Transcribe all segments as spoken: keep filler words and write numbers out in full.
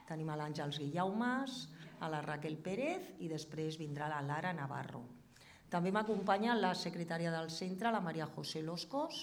Tenim a l'Àngels Guillaumas, a la Raquel Pérez i després vindrà la Lara Navarro. També m'acompanya la secretària del centre, la Maria José Loscos,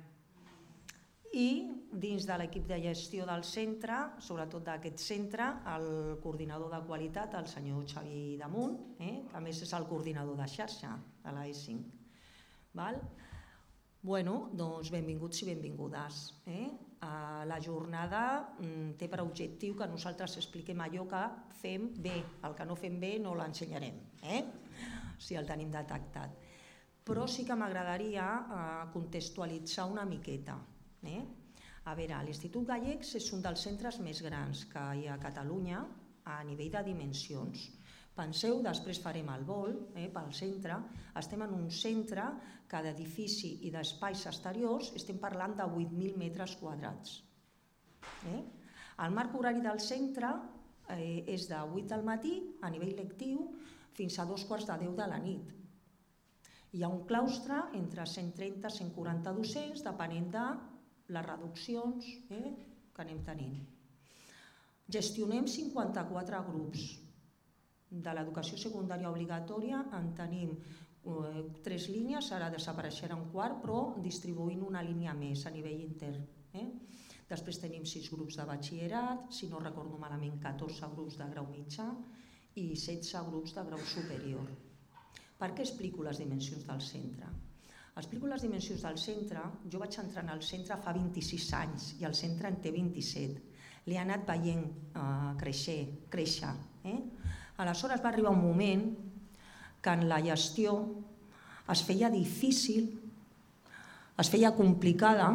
i dins de l'equip de gestió del centre, sobretot d'aquest centre, el coordinador de qualitat, el senyor Xavi Damunt, eh? que a més és el coordinador de xarxa de l'A E cinc. Val? Bueno, doncs benvinguts i benvingudes. Eh? La jornada té per objectiu que nosaltres expliquem allò que fem bé. El que no fem bé no l'ensenyarem, eh? si el tenim detectat. Però sí que m'agradaria contextualitzar una miqueta. Eh? A veure, l'Institut Gallecs és un dels centres més grans que hi ha a Catalunya a nivell de dimensions. Penseu, després farem el vol eh, pel centre, estem en un centre que d'edifici i d'espais exteriors estem parlant de vuit mil metres quadrats. Eh? El marc horari del centre eh, és de vuit del matí a nivell lectiu fins a dos quarts de deu de la nit. Hi ha un claustre entre cent trenta a cent quaranta docents depenent de les reduccions eh, que anem tenint. Gestionem cinquanta-quatre grups. De l'educació secundària obligatòria en tenim eh, tres línies, ara desapareixerà un quart, però distribuint una línia més a nivell intern. Eh? Després tenim sis grups de batxillerat, si no recordo malament catorze grups de grau mitjà i setze grups de grau superior. Per què explico les dimensions del centre? Explico les dimensions del centre. Jo vaig entrar al centre fa vint-i-sis anys i el centre en té vint-i-set. L'he anat veient eh, créixer, créixer. Eh? Aleshores va arribar un moment que en la gestió es feia difícil, es feia complicada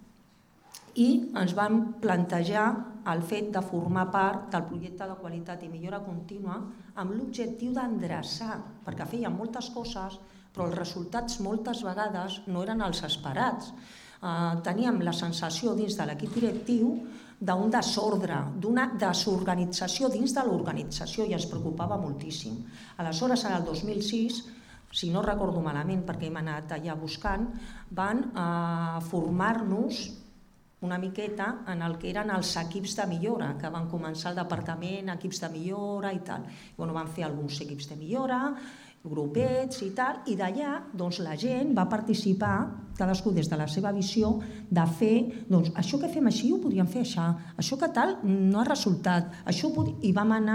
i ens vam plantejar el fet de formar part del projecte de qualitat i millora contínua amb l'objectiu d'endreçar, perquè feien moltes coses, però els resultats moltes vegades no eren els esperats. Eh, teníem la sensació dins de l'equip directiu d'un desordre, d'una desorganització dins de l'organització i ens preocupava moltíssim. Aleshores, en el dos mil sis, si no recordo malament perquè hem anat allà buscant, van eh, formar-nos una miqueta en el que eren els equips de millora, que van començar al departament, equips de millora i tal. Bueno, van fer alguns equips de millora, grupets i tal, i d'allà doncs, la gent va participar, cadascú des de la seva visió, de fer, doncs, això que fem així ho podríem fer això, això que tal no ha resultat, això pod... i vam anar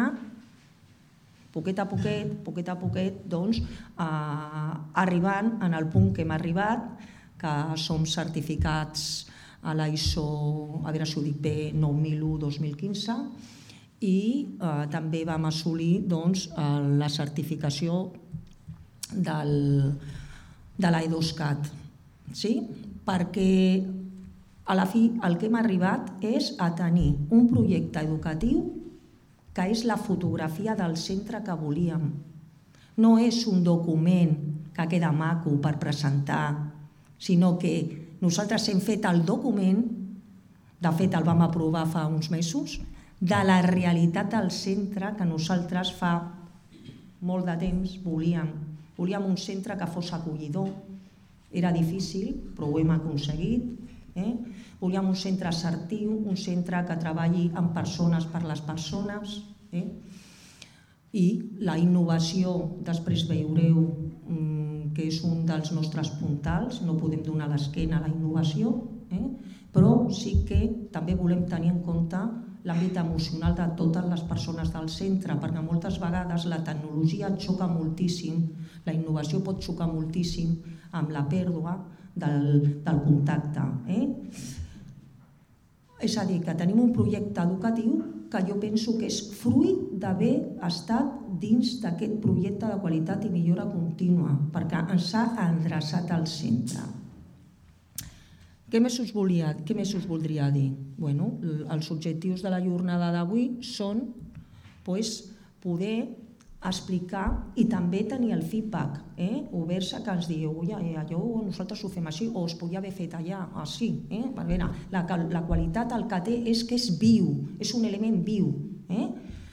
poquet a poquet, poquet a poquet, doncs, eh, arribant en el punt que hem arribat, que som certificats a la I S O, a veure si ho dic bé, nou mil u dos mil quinze, i eh, també vam assolir doncs, la certificació del, de l'A E dos CAT, sí? Perquè a la fi el que hem arribat és a tenir un projecte educatiu que és la fotografia del centre que volíem. No és un document que queda maco per presentar, sinó que nosaltres hem fet el document, de fet el vam aprovar fa uns mesos, de la realitat del centre que nosaltres fa molt de temps volíem. Volíem un centre que fos acollidor. Era difícil, però ho hem aconseguit. Eh? Volíem un centre assertiu, un centre que treballi amb persones per les persones. Eh? I la innovació, després veureu mm, que és un dels nostres puntals, no podem donar l'esquena a la innovació, eh? però sí que també volem tenir en compte l'àmbit emocional de totes les persones del centre, perquè moltes vegades la tecnologia xoca moltíssim, la innovació pot xocar moltíssim amb la pèrdua del, del contacte. Eh? És a dir, que tenim un projecte educatiu que jo penso que és fruit d'haver estat dins d'aquest projecte de qualitat i millora contínua, perquè ens ha endreçat al centre. Què més us, volia, què més us voldria dir? Bueno, els objectius de la jornada d'avui són pues, poder explicar i també tenir el feedback, eh? obert-se que ens dieu, oi, allò nosaltres ho fem així o es podia haver fet allà, així. Eh? A veure, la, la qualitat el que té és que és viu, és un element viu. Eh?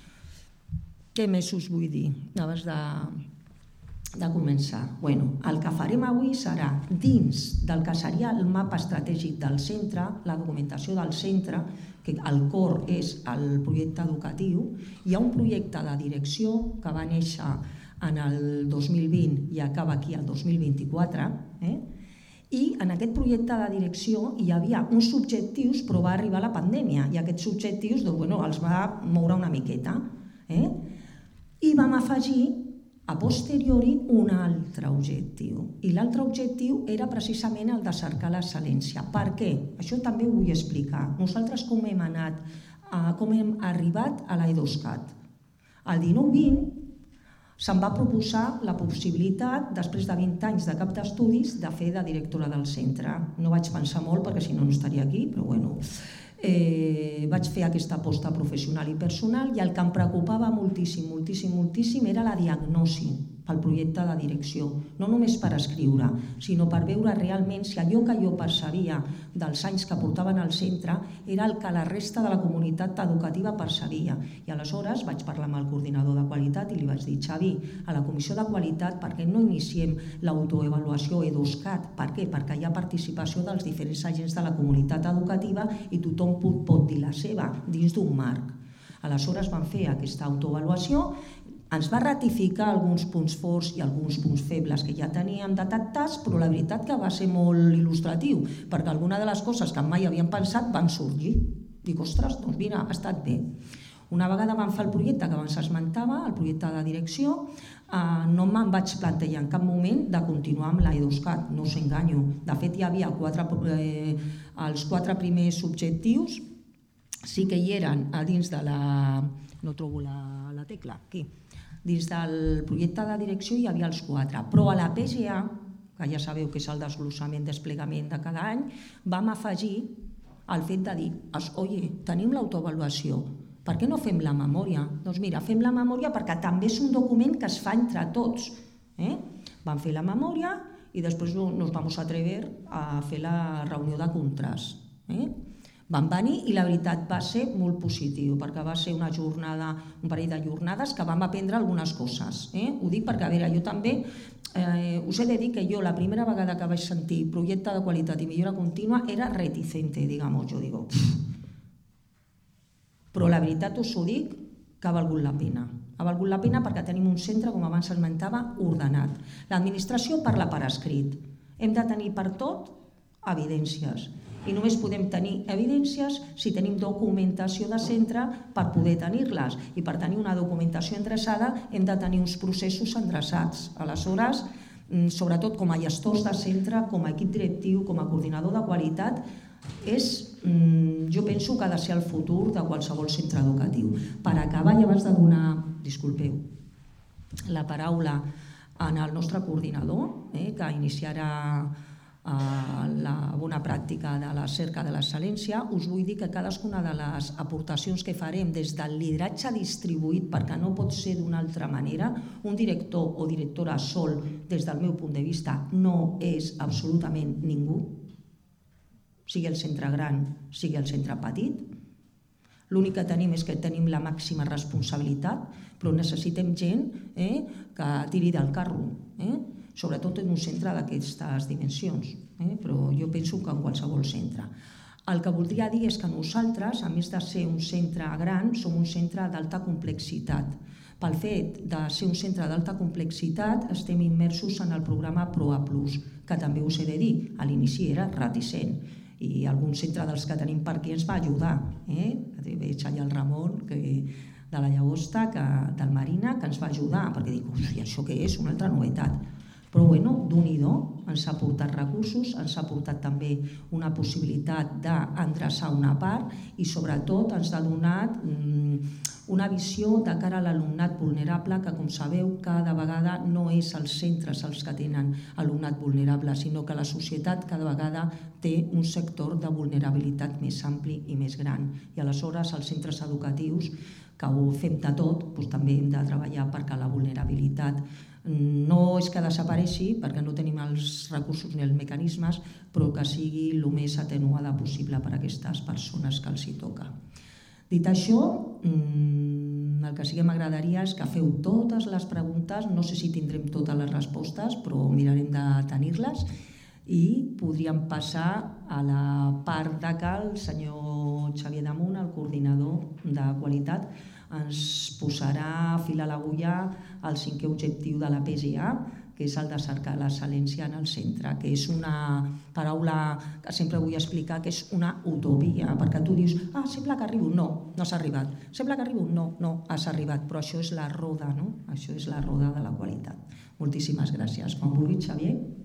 Què més us vull dir abans de, de començar? Bueno, el que farem avui serà dins del que seria el mapa estratègic del centre, la documentació del centre, que el cor és el projecte educatiu. Hi ha un projecte de direcció que va néixer en el dos mil vint i acaba aquí el dos mil vint-i-quatre, eh? I en aquest projecte de direcció hi havia uns objectius, però va arribar la pandèmia i aquests objectius doncs, bueno, els va moure una miqueta. Eh? I vam afegir a posteriori un altre objectiu. I l'altre objectiu era precisament el de cercar l'excel·lència. Per què? Això també ho vull explicar. Nosaltres com hem anat, com hem arribat a l'Edoscat. El dinou vint se'm va proposar la possibilitat, després de vint anys de cap d'estudis, de fer de directora del centre. No vaig pensar molt perquè si no no estaria aquí, però bueno... Eh, vaig fer aquesta aposta professional i personal i el que em preocupava moltíssim, moltíssim, moltíssim era la diagnosi pel projecte de direcció, no només per escriure, sinó per veure realment si allò que jo percebia dels anys que portaven al centre era el que la resta de la comunitat educativa percebia. I aleshores vaig parlar amb el coordinador de qualitat i li vaig dir: Xavi, a la comissió de qualitat per què no iniciem l'autoavaluació Edoscat? Per què? Perquè hi ha participació dels diferents agents de la comunitat educativa i tothom pot dir la seva dins d'un marc. Aleshores vam fer aquesta autoavaluació, ens va ratificar alguns punts forts i alguns punts febles que ja teníem detectats, però la veritat que va ser molt il·lustratiu, perquè alguna de les coses que mai havíem pensat van sorgir. Dic, ostres, doncs mira, ha estat bé. Una vegada vam fer el projecte que abans esmentava, el projecte de direcció, no me'n vaig plantejar en cap moment de continuar amb l'Edoscat, no us enganyo. De fet, hi havia els quatre primers objectius, sí que hi eren a dins de la... no trobo la tecla, aquí. Dins del projecte de direcció hi havia els quatre, però a la P G A, que ja sabeu que és el desglossament, desplegament de cada any, vam afegir el fet de dir, oye, tenim l'autoavaluació, per què no fem la memòria? Doncs mira, fem la memòria perquè també és un document que es fa entre tots. Vam fer la memòria i després nos vamos atrever a fer la reunió de contrast. Van venir i la veritat va ser molt positiu, perquè va ser una jornada, un parell de jornades que vam aprendre algunes coses. Ho dic perquè, a veure, jo també us he de dir que jo la primera vegada que vaig sentir projecte de qualitat i millora contínua era reticente, digamos, jo digo. Però la veritat us ho dic que ha valgut la pena. Ha valgut la pena perquè tenim un centre, com abans esmentava, ordenat. L'administració parla per escrit. Hem de tenir per tot evidències. I només podem tenir evidències si tenim documentació de centre per poder tenir-les. I per tenir una documentació endreçada hem de tenir uns processos endreçats. Aleshores, sobretot com a gestors de centre, com a equip directiu, com a coordinador de qualitat, és, jo penso que ha de ser el futur de qualsevol centre educatiu. Per acabar, i abans de donar, disculpeu, la paraula al nostre coordinador, que iniciarà la bona pràctica de la cerca de l'excel·lència, us vull dir que cadascuna de les aportacions que farem des del lideratge distribuït, perquè no pot ser d'una altra manera, un director o directora sol, des del meu punt de vista, no és absolutament ningú, sigui el centre gran, sigui el centre petit. L'únic que tenim és que tenim la màxima responsabilitat, però necessitem gent que tiri del carro, sobretot en un centre d'aquestes dimensions, però jo penso que en qualsevol centre. El que voldria dir és que nosaltres, a més de ser un centre gran, som un centre d'alta complexitat. Pel fet de ser un centre d'alta complexitat, estem immersos en el programa PROA Plus, que també us he de dir, a l'inici era reticent, i algun centre dels que tenim per aquí ens va ajudar. Veig allà el Ramon, de la Llagosta, del Marina, que ens va ajudar, perquè dic, i això què és? Una altra novetat. Però, bueno, d'un-i-do, ens ha portat recursos, ens ha portat també una possibilitat d'endreçar una part i, sobretot, ens ha donat una visió de cara a l'alumnat vulnerable que, com sabeu, cada vegada no és els centres els que tenen alumnat vulnerable, sinó que la societat cada vegada té un sector de vulnerabilitat més ampli i més gran. I, aleshores, els centres educatius, que ho fem de tot, també hem de treballar perquè la vulnerabilitat no és que desapareixi, perquè no tenim els recursos ni els mecanismes, però que sigui el més atenuada possible per a aquestes persones que els hi toca. Dit això, el que sí que m'agradaria és que feu totes les preguntes, no sé si tindrem totes les respostes, però mirarem de tenir-les, I podríem passar a la part de que el senyor Xavier Damunt, el coordinador de qualitat, ens posarà fil a l'agulla el cinquè objectiu de la P G A, que és el de cercar l'excel·lència en el centre, que és una paraula que sempre vull explicar que és una utopia, perquè tu dius, ah, sembla que arribo, no, no has arribat, sembla que arribo, no, no has arribat, però això és la roda, no? Això és la roda de la qualitat. Moltíssimes gràcies. Quan vulguis, Xavier.